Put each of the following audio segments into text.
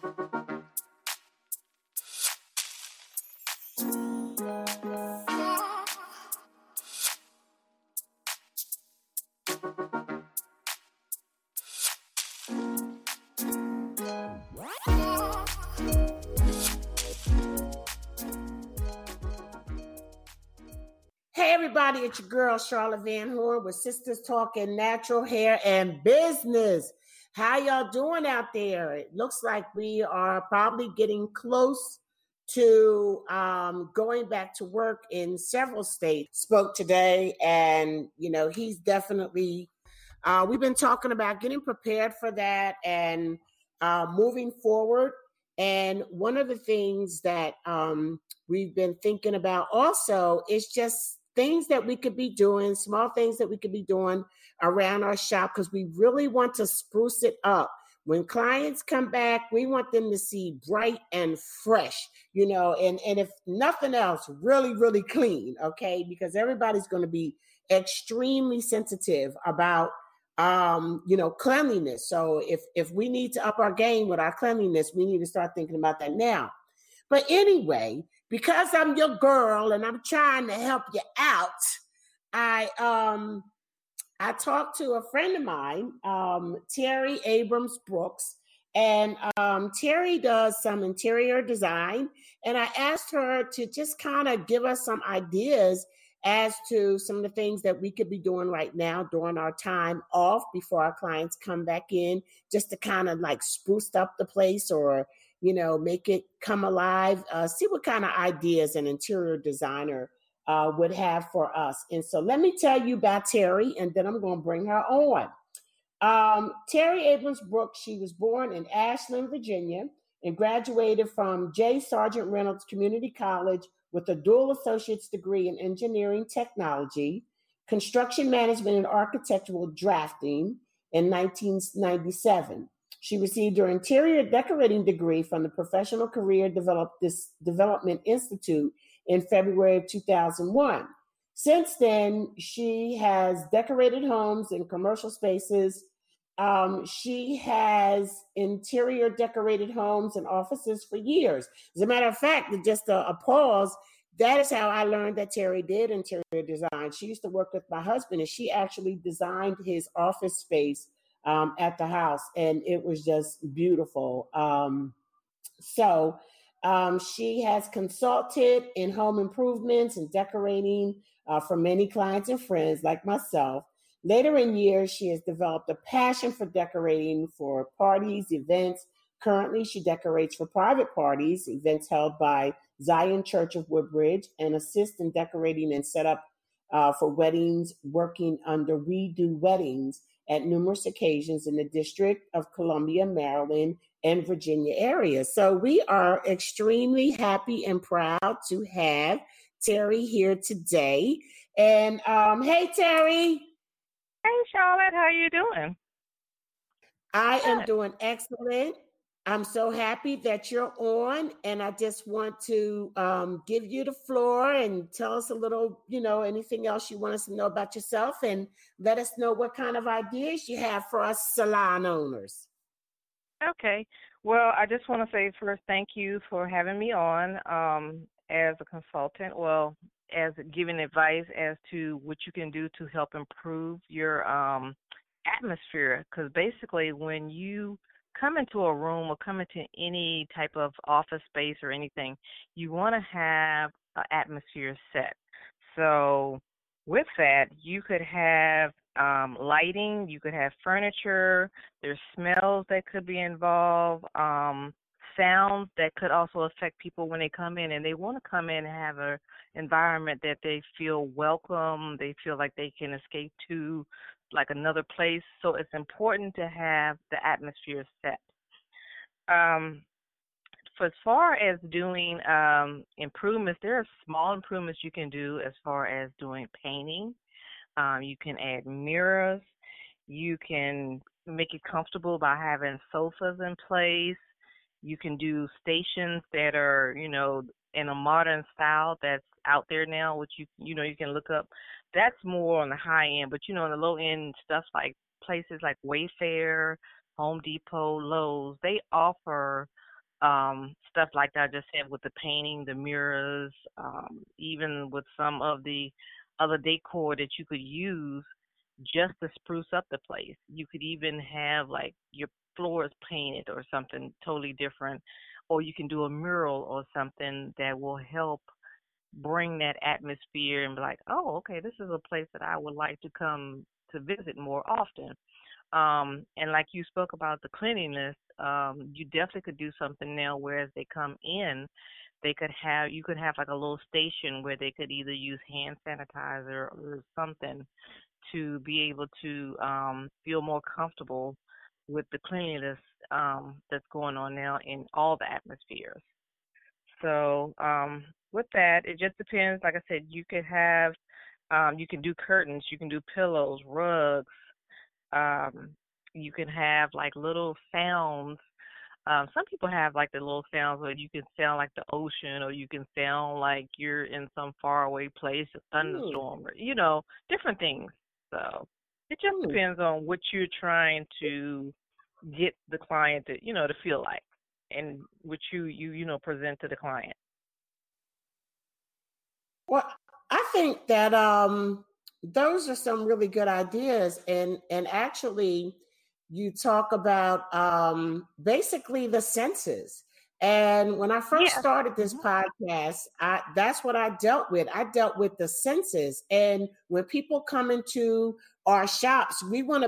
Hey everybody, it's your girl Charlotte Van Horn with Sisters Talking Natural Hair and Business. How y'all doing out there? It looks like we are probably getting close to going back to work in several states. Spoke today, and he's definitely. We've been talking about getting prepared for that and moving forward. And one of the things that we've been thinking about also is just things that we could be doing, small things that we could be doing around our shop, because we really want to spruce it up. When clients come back, we want them to see bright and fresh, and if nothing else, really, really clean, okay? Because everybody's going to be extremely sensitive about cleanliness. So if we need to up our game with our cleanliness, we need to start thinking about that now. But anyway, because I'm your girl and I'm trying to help you out, I talked to a friend of mine, Terry Abrams Brooks, and Terry does some interior design, and I asked her to just kind of give us some ideas as to some of the things that we could be doing right now during our time off before our clients come back in, just to kind of like spruce up the place or, make it come alive, see what kind of ideas an interior designer would have for us. And so let me tell you about Terry, and then I'm going to bring her on. Terry Abrams Brooks, she was born in Ashland, Virginia, and graduated from J. Sargent Reynolds Community College with a dual associate's degree in engineering technology, construction management, and architectural drafting in 1997. She received her interior decorating degree from the Professional Career Development Institute in February of 2001. Since then, she has decorated homes and commercial spaces. She has interior decorated homes and offices for years. As a matter of fact, just a pause, that is how I learned that Terry did interior design. She used to work with my husband, and she actually designed his office space at the house, and it was just beautiful. She has consulted in home improvements and decorating for many clients and friends like myself. Later in years, she has developed a passion for decorating for parties, events. Currently, she decorates for private parties, events held by Zion Church of Woodbridge, and assists in decorating and setup for weddings, working under We Do Weddings at numerous occasions in the District of Columbia, Maryland, and Virginia area. So we are extremely happy and proud to have Terry here today. And hey, Terry. Hey, Charlotte. How are you doing? I am doing excellent. I'm so happy that you're on, and I just want to give you the floor and tell us a little, anything else you want us to know about yourself, and let us know what kind of ideas you have for us salon owners. Okay. Well, I just want to say first, thank you for having me on as a consultant. Well, as giving advice as to what you can do to help improve your atmosphere. Because basically, when you come into a room or come into any type of office space or anything, you want to have an atmosphere set. So with that, you could have lighting, you could have furniture, there's smells that could be involved, sounds that could also affect people when they come in, and they want to come in and have an environment that they feel welcome, they feel like they can escape to like another place. So it's important to have the atmosphere set. For as far as doing improvements, there are small improvements you can do as far as doing painting. You can add mirrors. You can make it comfortable by having sofas in place. You can do stations that are, in a modern style that's out there now, which you can look up. That's more on the high end, but on the low end stuff like places like Wayfair, Home Depot, Lowe's, they offer stuff like that I just said with the painting, the mirrors, even with some of the other decor that you could use just to spruce up the place. You could even have like your floors painted or something totally different, or you can do a mural or something that will help bring that atmosphere and be like, oh, okay, this is a place that I would like to come to visit more often. And like you spoke about the cleanliness, you definitely could do something now where as they come in, you could have like a little station where they could either use hand sanitizer or something to be able to feel more comfortable with the cleanliness that's going on now in all the atmospheres. So with that, it just depends. Like I said, you can do curtains, you can do pillows, rugs. Um, you can have like little sounds. Some people have like the little sounds where you can sound like the ocean, or you can sound like you're in some faraway place, a Hmm. thunderstorm, or different things. So it just Hmm. depends on what you're trying to get the client to feel like, and what you present to the client. Well, I think that those are some really good ideas, and actually, you talk about basically the senses. And when I first Yes. started this Hmm. podcast, that's what I dealt with. I dealt with the senses, and when people come into our shops,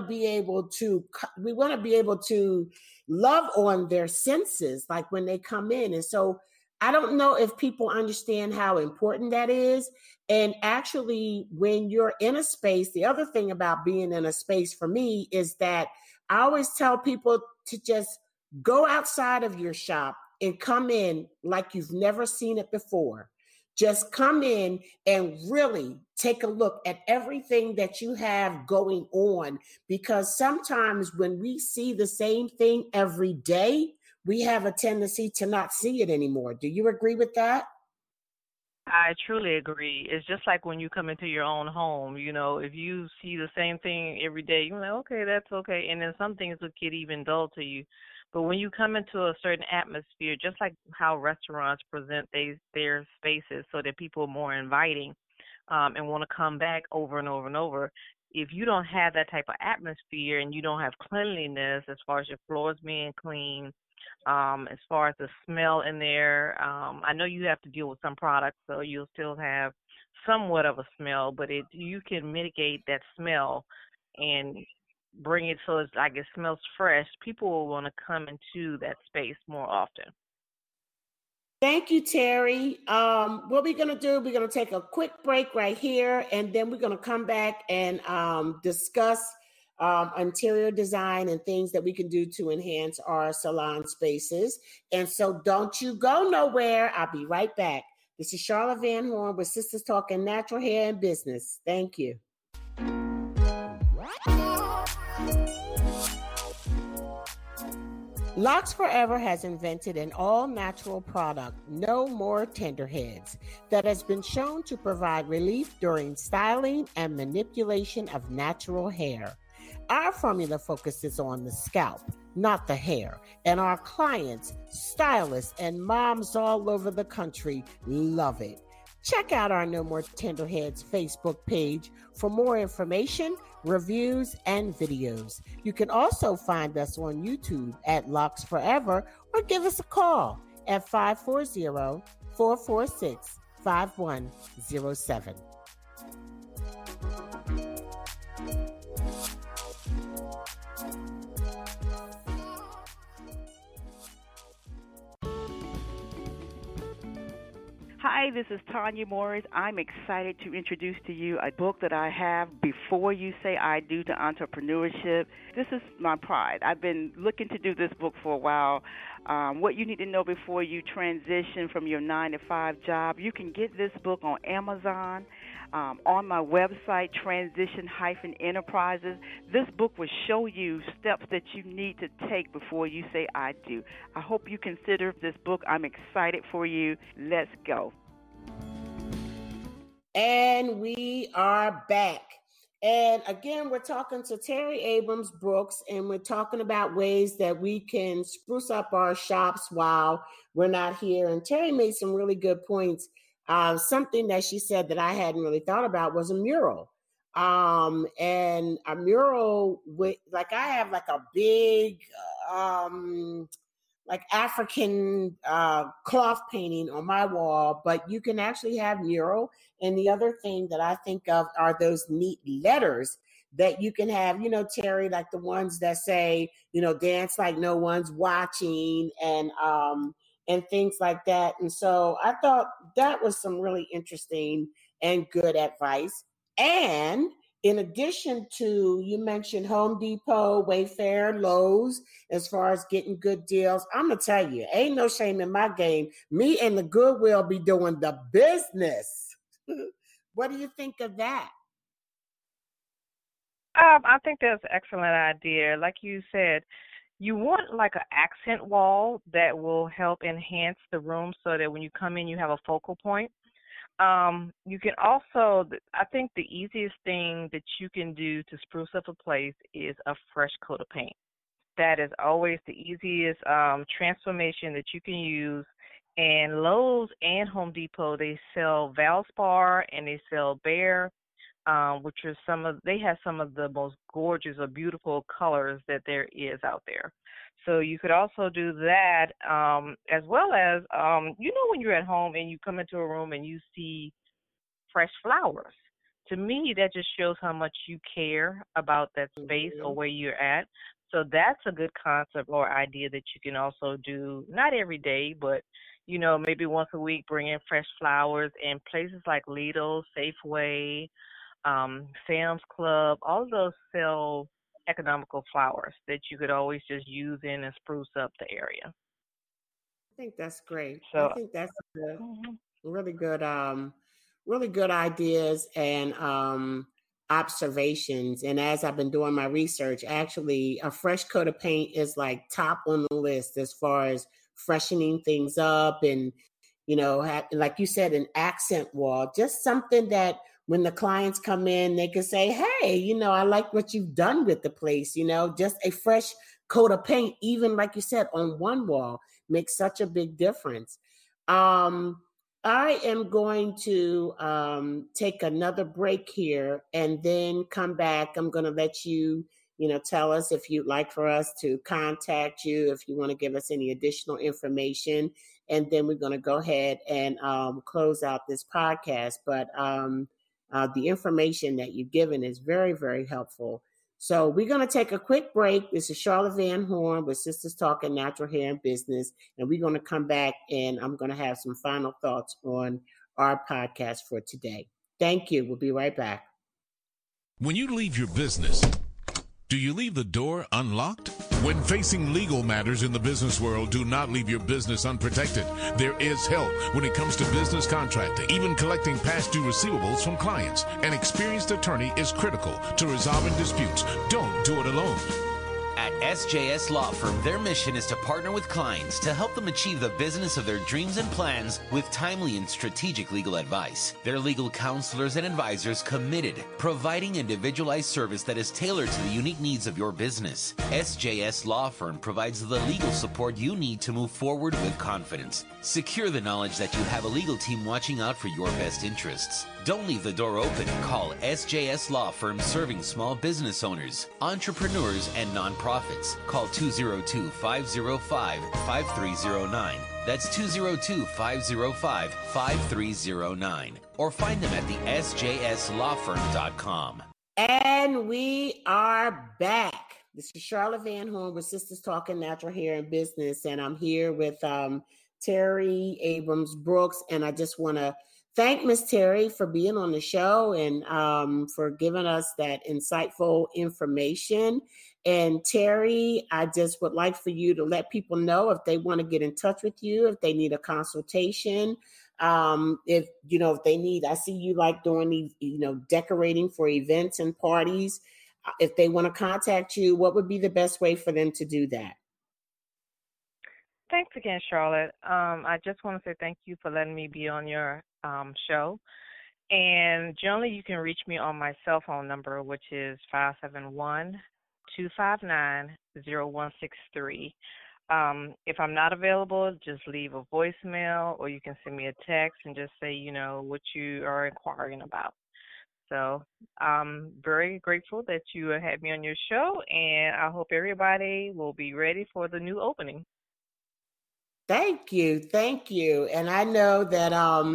we want to be able to love on their senses, like when they come in, and so I don't know if people understand how important that is. And actually, when you're in a space, the other thing about being in a space for me is that I always tell people to just go outside of your shop and come in like you've never seen it before. Just come in and really take a look at everything that you have going on. Because sometimes when we see the same thing every day, we have a tendency to not see it anymore. Do you agree with that? I truly agree. It's just like when you come into your own home, if you see the same thing every day, you're like, okay, that's okay. And then some things would get even dull to you. But when you come into a certain atmosphere, just like how restaurants present their spaces so that people are more inviting, and want to come back over and over and over, if you don't have that type of atmosphere and you don't have cleanliness as far as your floors being clean, as far as the smell in there. I know you have to deal with some products, so you'll still have somewhat of a smell, but you can mitigate that smell and bring it so it's like it smells fresh. People will want to come into that space more often. Thank you, Terry. What we're going to do, we're going to take a quick break right here, and then we're going to come back and discuss interior design and things that we can do to enhance our salon spaces. And so don't you go nowhere. I'll be right back. This is Charlotte Van Horn with Sisters Talking Natural Hair and Business. Thank you. Locks Forever has invented an all-natural product, No More Tenderheads, that has been shown to provide relief during styling and manipulation of natural hair. Our formula focuses on the scalp, not the hair, and our clients, stylists, and moms all over the country love it. Check out our No More Tenderheads Facebook page for more information, reviews, and videos. You can also find us on YouTube at Locks Forever or give us a call at 540-446-5107. Hi, this is Tanya Morris. I'm excited to introduce to you a book that I have, Before You Say I Do to Entrepreneurship. This is my pride. I've been looking to do this book for a while. What you need to know before you transition from your 9-to-5 job. You can get this book on Amazon, on my website, Transition-Enterprises. This book will show you steps that you need to take before you say I do. I hope you consider this book. I'm excited for you. Let's go. And we are back. And again, we're talking to Terry Abrams Brooks, and we're talking about ways that we can spruce up our shops while we're not here. And Terry made some really good points. Something that she said that I hadn't really thought about was a mural. And a mural with, like, I have like a big, like African cloth painting on my wall, but you can actually have mural. And the other thing that I think of are those neat letters that you can have, Terry, like the ones that say, dance like no one's watching, and things like that. And so I thought that was some really interesting and good advice. And in addition to, you mentioned Home Depot, Wayfair, Lowe's, as far as getting good deals, I'm going to tell you, ain't no shame in my game. Me and the Goodwill be doing the business. What do you think of that? I think that's an excellent idea. Like you said, you want like an accent wall that will help enhance the room so that when you come in, you have a focal point. You can also, I think the easiest thing that you can do to spruce up a place is a fresh coat of paint. That is always the easiest transformation that you can use. And Lowe's and Home Depot, they sell Valspar and they sell Behr, which are they have some of the most gorgeous or beautiful colors that there is out there. So you could also do that, as well as, when you're at home and you come into a room and you see fresh flowers. To me, that just shows how much you care about that space or where you're at. So that's a good concept or idea that you can also do, not every day, but, maybe once a week, bring in fresh flowers. And places like Lidl, Safeway, Sam's Club, all of those sell economical flowers that you could always just use in and spruce up the area. I think that's great. So, I think that's really good ideas and observations. And as I've been doing my research, actually, a fresh coat of paint is like top on the list as far as freshening things up and, like you said, an accent wall, just something that when the clients come in, they can say, hey, I like what you've done with the place, just a fresh coat of paint, even like you said, on one wall makes such a big difference. I am going to take another break here and then come back. I'm going to let you, tell us if you'd like for us to contact you, if you want to give us any additional information. And then we're going to go ahead and close out this podcast. But the information that you've given is very, very helpful. So we're going to take a quick break. This is Charlotte Van Horn with Sisters Talking Natural Hair and Business. And we're going to come back and I'm going to have some final thoughts on our podcast for today. Thank you. We'll be right back. When you leave your business, do you leave the door unlocked? When facing legal matters in the business world, do not leave your business unprotected. There is help when it comes to business contracting, even collecting past due receivables from clients. An experienced attorney is critical to resolving disputes. Don't do it alone. At SJS Law Firm, their mission is to partner with clients to help them achieve the business of their dreams and plans with timely and strategic legal advice. Their legal counselors and advisors committed, providing individualized service that is tailored to the unique needs of your business. SJS Law Firm provides the legal support you need to move forward with confidence. Secure the knowledge that you have a legal team watching out for your best interests. Don't leave the door open. Call SJS Law Firm, serving small business owners, entrepreneurs, and nonprofits. Call 202-505-5309. That's 202-505-5309. Or find them at the sjslawfirm.com. And we are back. This is Charlotte Van Horn with Sisters Talking Natural Hair and Business. And I'm here with Terry Abrams Brooks. And I just want to thank Miss Terry for being on the show and for giving us that insightful information. And Terry, I just would like for you to let people know if they want to get in touch with you, if they need a consultation, if they need, I see you like doing these, decorating for events and parties. If they want to contact you, what would be the best way for them to do that? Thanks again, Charlotte. I just want to say thank you for letting me be on your show. And generally, you can reach me on my cell phone number, which is 571-259-0163. If I'm not available, just leave a voicemail, or you can send me a text and just say, what you are inquiring about. So I'm very grateful that you had me on your show, and I hope everybody will be ready for the new opening. Thank you. And I know that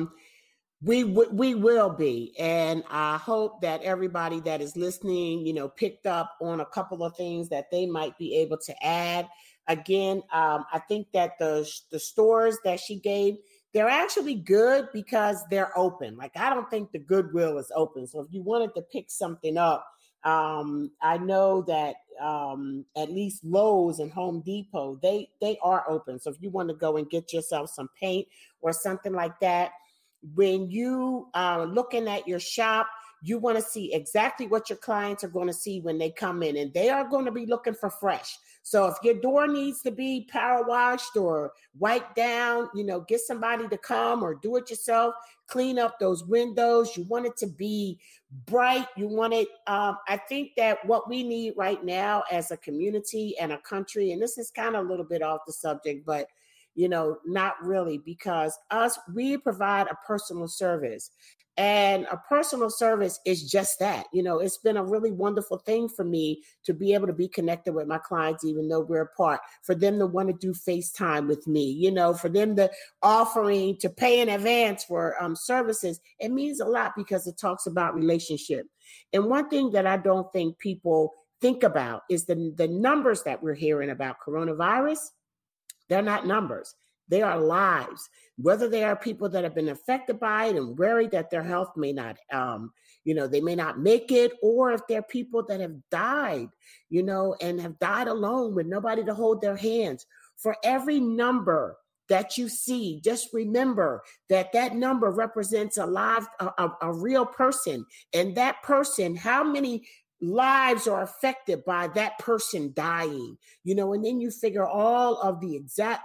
we will be, and I hope that everybody that is listening, picked up on a couple of things that they might be able to add. Again, I think that the stores that she gave, they're actually good because they're open. Like, I don't think the Goodwill is open. So if you wanted to pick something up, I know that at least Lowe's and Home Depot, they are open. So if you want to go and get yourself some paint or something like that, when you are looking at your shop, you want to see exactly what your clients are going to see when they come in, and they are going to be looking for fresh. So if your door needs to be power washed or wiped down, get somebody to come, or do it yourself, clean up those windows. You want it to be bright. You want it. I think that what we need right now as a community and a country, and this is kind of a little bit off the subject, but not really, because we provide a personal service, and a personal service is just that. It's been a really wonderful thing for me to be able to be connected with my clients, even though we're apart, for them to want to do FaceTime with me, for them to offering to pay in advance for services. It means a lot because it talks about relationship. And one thing that I don't think people think about is the numbers that we're hearing about coronavirus. They're not numbers. They are lives. Whether they are people that have been affected by it and worried that their health may not, they may not make it, or if they're people that have died, and have died alone with nobody to hold their hands. For every number that you see, just remember that number represents a real person. And that person, how many lives are affected by that person dying, and then you figure all of the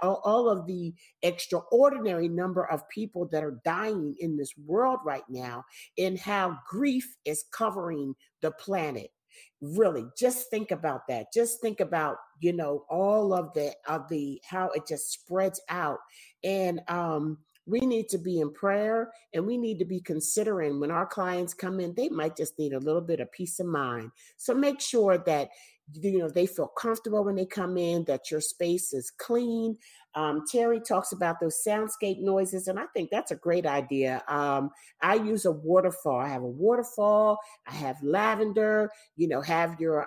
extraordinary number of people that are dying in this world right now, and how grief is covering the planet. Really, just think about that. Just think about, all of the how it just spreads out. And we need to be in prayer, and we need to be considering when our clients come in, they might just need a little bit of peace of mind. So make sure that, they feel comfortable when they come in, that your space is clean. Terry talks about those soundscape noises, and I think that's a great idea. I use a waterfall. I have a waterfall. I have lavender, have your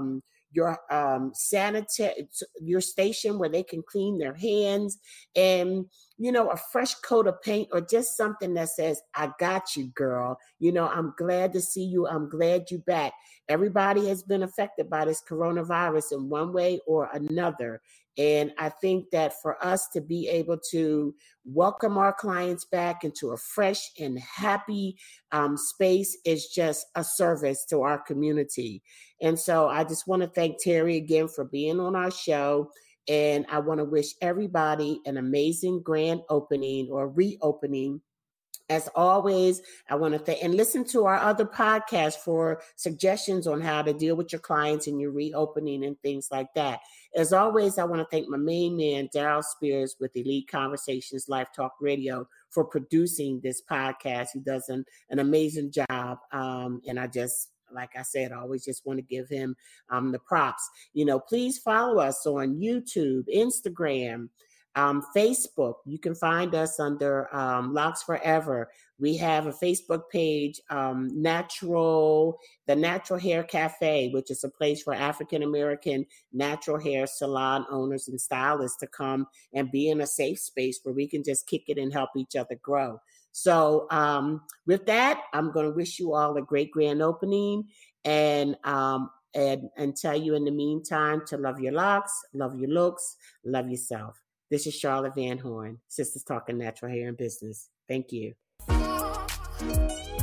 sanitary, your station where they can clean their hands, and a fresh coat of paint, or just something that says, "I got you, girl. I'm glad to see you. I'm glad you're back." Everybody has been affected by this coronavirus in one way or another. And I think that for us to be able to welcome our clients back into a fresh and happy space is just a service to our community. And so I just want to thank Terry again for being on our show. And I want to wish everybody an amazing grand opening or reopening. As always, I want to thank and listen to our other podcasts for suggestions on how to deal with your clients and your reopening and things like that. As always, I want to thank my main man, Daryl Spears with Elite Conversations Life Talk Radio, for producing this podcast. He does an amazing job. And I just, like I said, I always just want to give him the props. Please follow us on YouTube, Instagram, Facebook. You can find us under Locks Forever. We have a Facebook page, the Natural Hair Cafe, which is a place for African-American natural hair salon owners and stylists to come and be in a safe space where we can just kick it and help each other grow. So with that, I'm going to wish you all a great grand opening, and tell you in the meantime to love your locks, love your looks, love yourself. This is Charlotte Van Horn, Sisters Talking Natural Hair and Business. Thank you.